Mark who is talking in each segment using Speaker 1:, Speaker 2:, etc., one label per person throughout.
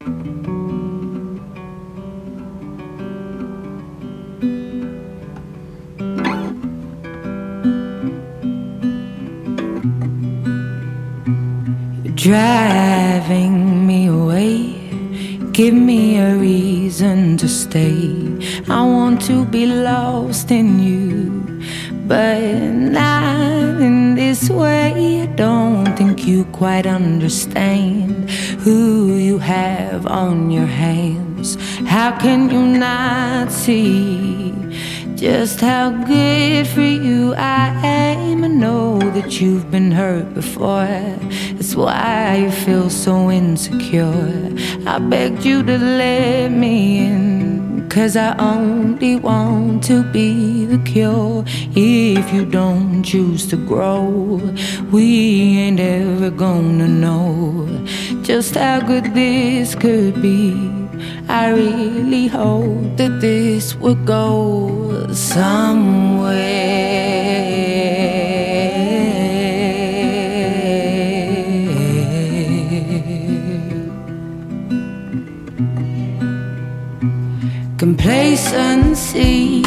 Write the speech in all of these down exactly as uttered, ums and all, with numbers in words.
Speaker 1: Driving me away, give me a reason to stay. I want to be lost in you, but not in this way. I don't think you quite understand who you have on your hands. How can you not see just how good for you I am? I know that you've been hurt before. That's why you feel so insecure. I begged you to let me in, 'cause I only want to be the cure. If you don't choose to grow, we ain't ever gonna know just how good this could be. I really hope that this would go somewhere. Complacency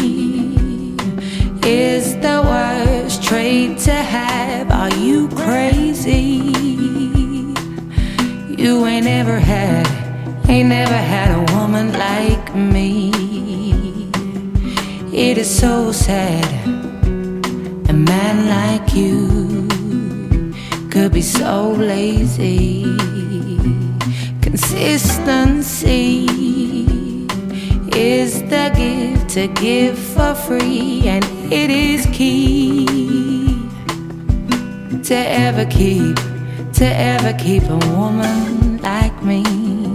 Speaker 1: is the worst trait to have. Are you crazy? You ain't ever had Ain't never had a woman like me. It is so sad a man like you could be so lazy. Consistency is the gift to give for free, and it is key to ever keep, to ever keep a woman like me.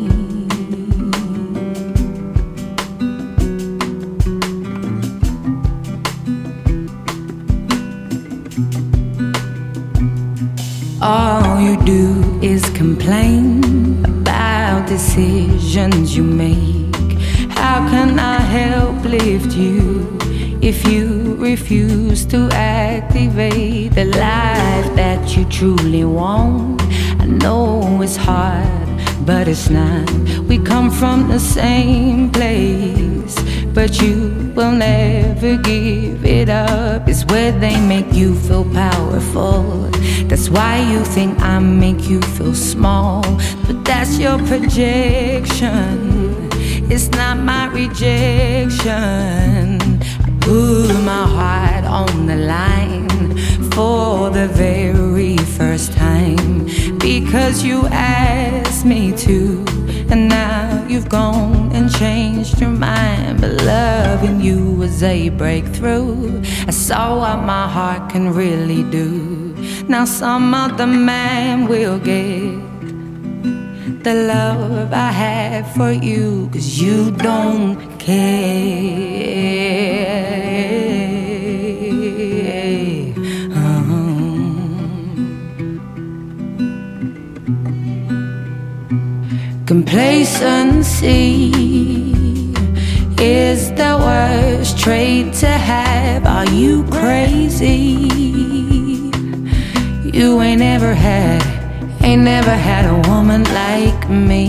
Speaker 1: All you do is complain about decisions you make. How can I help lift you if you refuse to activate the life that you truly want? I know it's hard, but it's not. We come from the same place, but you will never give it up. It's where they make you feel powerful. That's why you think I make you feel small, but that's your projection. It's not my rejection. I put my heart on the line for the very first time, because you asked me to, and now you've gone and changed your mind. But loving you was a breakthrough. I saw what my heart can really do. Now some other man will get the love I have for you, 'cause you don't care. um. Complacency is the worst trait to have. Are you crazy? You ain't ever had, ain't never had a woman like me.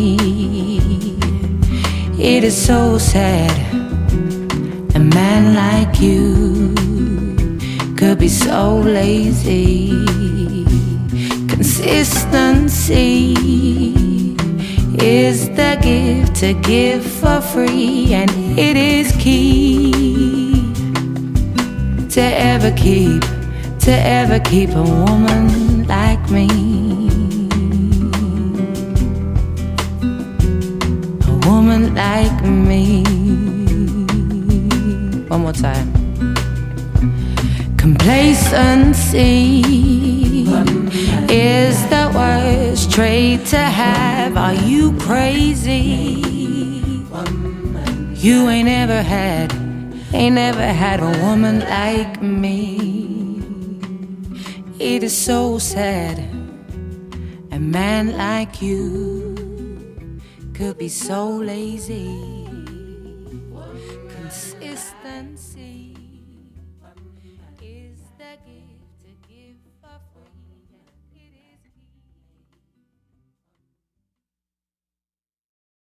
Speaker 1: It is so sad a man like you could be so lazy. Consistency is the gift to give for free, and it is key to ever keep, to ever keep a woman like me. A woman like me. One more time. Complacency is the worst trait to have. Are you crazy? You ain't ever had, ain't never had a woman like me. It is so sad a man like you could be so lazy. Consistency.